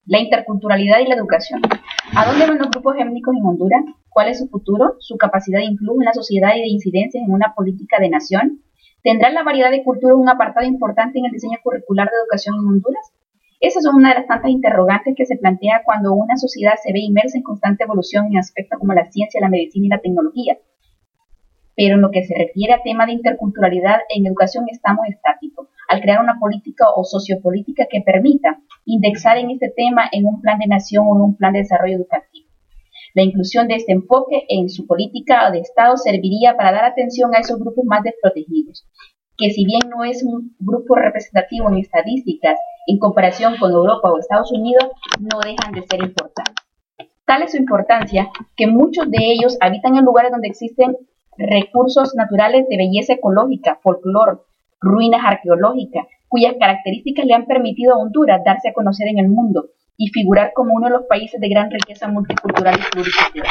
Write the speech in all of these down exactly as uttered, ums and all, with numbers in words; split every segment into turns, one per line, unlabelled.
La interculturalidad y la educación. ¿A dónde van los grupos étnicos en Honduras? ¿Cuál es su futuro? ¿Su capacidad de influjo en la sociedad y de incidencia en una política de nación? ¿Tendrá la variedad de culturas un apartado importante en el diseño curricular de educación en Honduras? Esas son una de las tantas interrogantes que se plantea cuando una sociedad se ve inmersa en constante evolución en aspectos como la ciencia, la medicina y la tecnología. Pero en lo que se refiere a tema de interculturalidad en educación estamos estáticos, al crear una política o sociopolítica que permita indexar en este tema en un plan de nación o en un plan de desarrollo educativo. La inclusión de este enfoque en su política de Estado serviría para dar atención a esos grupos más desprotegidos, que si bien no es un grupo representativo en estadísticas en comparación con Europa o Estados Unidos, no dejan de ser importantes. Tal es su importancia que muchos de ellos habitan en lugares donde existen recursos naturales de belleza ecológica, folclore, ruinas arqueológicas, cuyas características le han permitido a Honduras darse a conocer en el mundo y figurar como uno de los países de gran riqueza multicultural y pluricultural.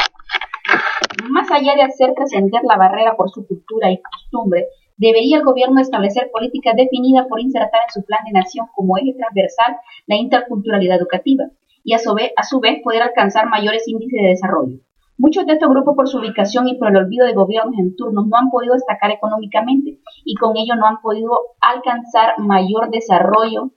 Más allá de hacer trascender la barrera por su cultura y costumbre, debería el gobierno establecer políticas definidas por insertar en su plan de nación como eje transversal la interculturalidad educativa y a su vez, a su vez poder alcanzar mayores índices de desarrollo. Muchos de estos grupos, por su ubicación y por el olvido de gobiernos en turnos, no han podido destacar económicamente y con ello no han podido alcanzar mayor desarrollo.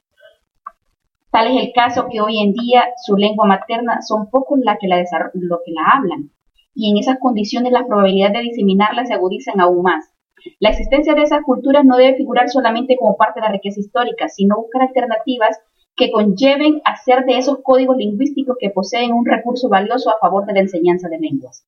Tal es el caso que hoy en día su lengua materna son pocos la que la lo que la hablan, y en esas condiciones las probabilidades de diseminarla se agudizan aún más. La existencia de esas culturas no debe figurar solamente como parte de la riqueza histórica, sino buscar alternativas que conlleven hacer de esos códigos lingüísticos que poseen un recurso valioso a favor de la enseñanza de lenguas.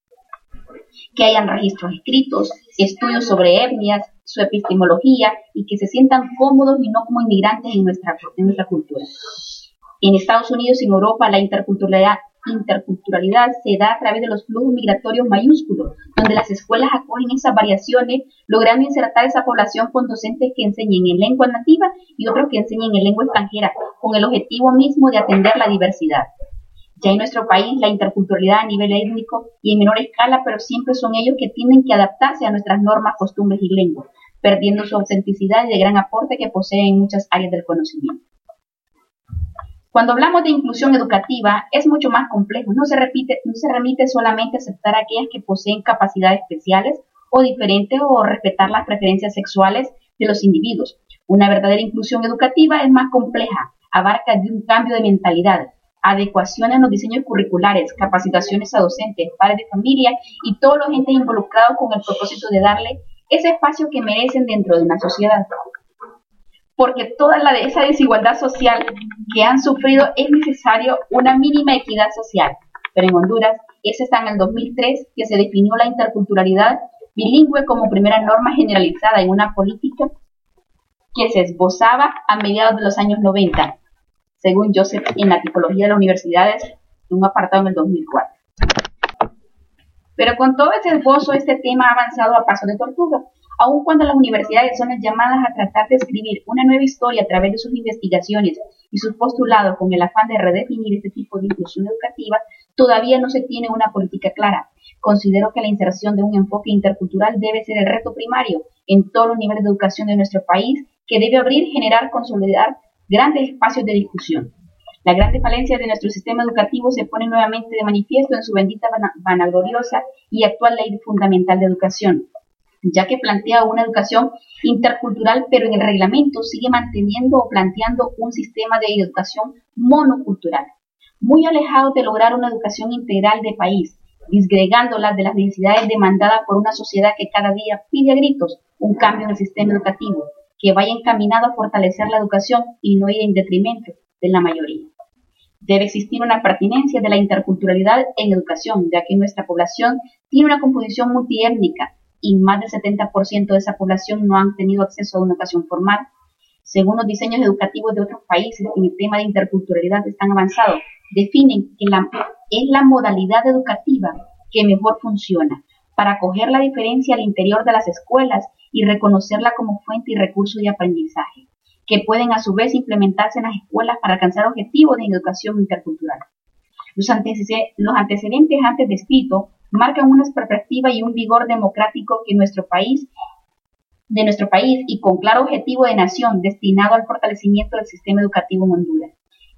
Que hayan registros escritos, estudios sobre etnias, su epistemología y que se sientan cómodos y no como inmigrantes en nuestra, en nuestra cultura. En Estados Unidos y en Europa la interculturalidad, interculturalidad se da a través de los flujos migratorios mayúsculos, donde las escuelas acogen esas variaciones, logrando insertar esa población con docentes que enseñen en lengua nativa y otros que enseñen en lengua extranjera, con el objetivo mismo de atender la diversidad. Ya en nuestro país la interculturalidad a nivel étnico y en menor escala, pero siempre son ellos que tienen que adaptarse a nuestras normas, costumbres y lenguas, perdiendo su autenticidad y el gran aporte que poseen en muchas áreas del conocimiento. Cuando hablamos de inclusión educativa es mucho más complejo, no se, repite, no se remite solamente a aceptar a aquellas que poseen capacidades especiales o diferentes o respetar las preferencias sexuales de los individuos. Una verdadera inclusión educativa es más compleja, abarca de un cambio de mentalidad, adecuación en los diseños curriculares, capacitaciones a docentes, padres de familia y todos los entes involucrados con el propósito de darle ese espacio que merecen dentro de una sociedad. Porque toda la de esa desigualdad social que han sufrido es necesario una mínima equidad social. Pero en Honduras, ese está en el dos mil tres que se definió la interculturalidad bilingüe como primera norma generalizada en una política que se esbozaba a mediados de los años noventa, según Joseph en la tipología de las universidades, en un apartado en el dos mil cuatro. Pero con todo ese esbozo, este tema ha avanzado a paso de tortuga. Aun cuando las universidades son las llamadas a tratar de escribir una nueva historia a través de sus investigaciones y sus postulados con el afán de redefinir este tipo de inclusión educativa, todavía no se tiene una política clara. Considero que la inserción de un enfoque intercultural debe ser el reto primario en todos los niveles de educación de nuestro país, que debe abrir, generar, consolidar grandes espacios de discusión. Las grandes falencias de nuestro sistema educativo se ponen nuevamente de manifiesto en su bendita vanagloriosa y actual Ley Fundamental de Educación, ya que plantea una educación intercultural, pero en el reglamento sigue manteniendo o planteando un sistema de educación monocultural, muy alejado de lograr una educación integral de país, disgregándola de las necesidades demandadas por una sociedad que cada día pide a gritos un cambio en el sistema educativo, que vaya encaminado a fortalecer la educación y no ir en detrimento de la mayoría. Debe existir una pertinencia de la interculturalidad en educación, ya que nuestra población tiene una composición multiétnica, y más del setenta por ciento de esa población no han tenido acceso a una educación formal. Según los diseños educativos de otros países en el tema de interculturalidad están avanzados, definen que la, es la modalidad educativa que mejor funciona para acoger la diferencia al interior de las escuelas y reconocerla como fuente y recurso de aprendizaje, que pueden a su vez implementarse en las escuelas para alcanzar objetivos de educación intercultural. Los antecedentes, los antecedentes antes descritos marcan una perspectiva y un vigor democrático que nuestro país, de nuestro país y con claro objetivo de nación destinado al fortalecimiento del sistema educativo en Honduras.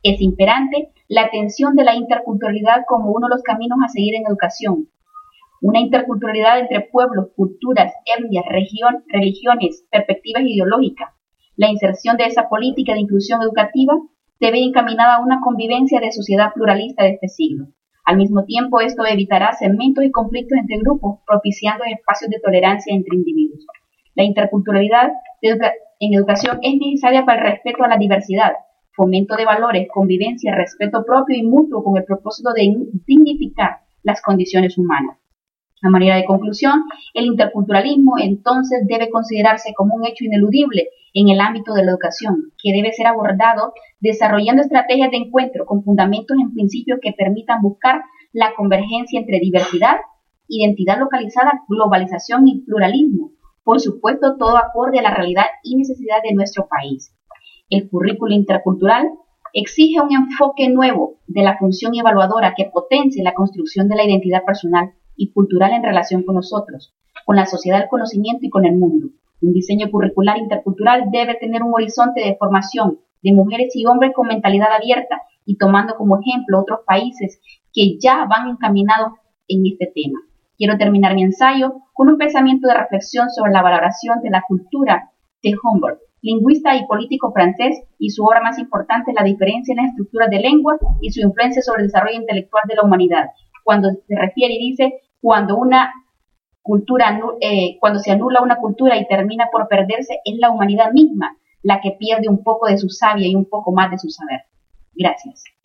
Es imperante la atención de la interculturalidad como uno de los caminos a seguir en educación. Una interculturalidad entre pueblos, culturas, etnias, región, religiones, perspectivas ideológicas. La inserción de esa política de inclusión educativa debe ir encaminada a una convivencia de sociedad pluralista de este siglo. Al mismo tiempo, esto evitará segmentos y conflictos entre grupos, propiciando espacios de tolerancia entre individuos. La interculturalidad educa- en educación es necesaria para el respeto a la diversidad, fomento de valores, convivencia, respeto propio y mutuo con el propósito de dignificar las condiciones humanas. A manera de conclusión, el interculturalismo entonces debe considerarse como un hecho ineludible en el ámbito de la educación, que debe ser abordado desarrollando estrategias de encuentro con fundamentos en principios que permitan buscar la convergencia entre diversidad, identidad localizada, globalización y pluralismo. Por supuesto, todo acorde a la realidad y necesidad de nuestro país. El currículo intercultural exige un enfoque nuevo de la función evaluadora que potencie la construcción de la identidad personal y cultural en relación con nosotros, con la sociedad del conocimiento y con el mundo. Un diseño curricular intercultural debe tener un horizonte de formación de mujeres y hombres con mentalidad abierta y tomando como ejemplo otros países que ya van encaminados en este tema. Quiero terminar mi ensayo con un pensamiento de reflexión sobre la valoración de la cultura de Humboldt, lingüista y político francés, y su obra más importante, La diferencia en las estructuras de lengua y su influencia sobre el desarrollo intelectual de la humanidad, cuando se refiere y dice, cuando una cultura, eh, cuando se anula una cultura y termina por perderse, es la humanidad misma la que pierde un poco de su savia y un poco más de su saber. Gracias.